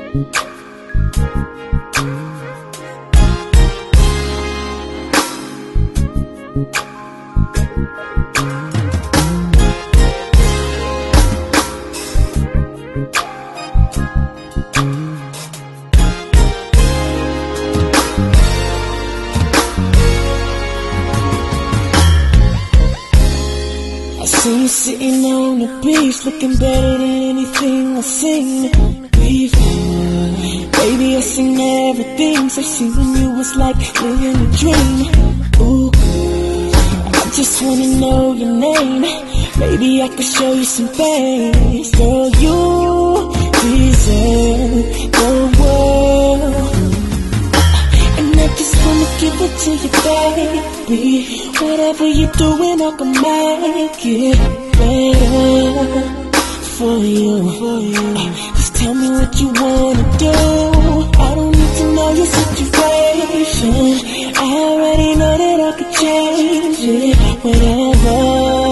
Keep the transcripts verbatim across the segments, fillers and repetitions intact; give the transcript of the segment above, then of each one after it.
I see you sitting on the beach, looking better than anything I've seen before. Baby, I seen everything, so seeing you was like living a dream. Ooh, girl, I just wanna know your name. Maybe I could show you some things. Girl, you deserve the world, and I just wanna give it to you, baby. Whatever you're doing, I can make it better for you. For you. Just tell me what you wanna do. I don't need to know your situation. I already know that I could change it. Whatever.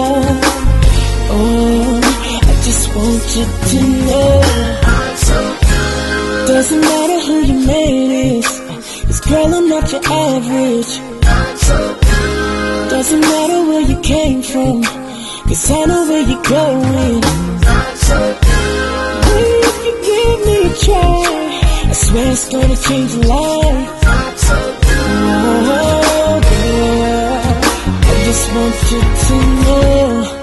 Oh, I just want you to know I'm so good. Doesn't matter who your man is, 'cause girl, I'm not your average. I'm so good. Doesn't matter where you came from, 'cause I know where you're going. I'm so good. If you give me a try, I swear it's gonna change your life. I'm so good. Oh, girl, I just want you to know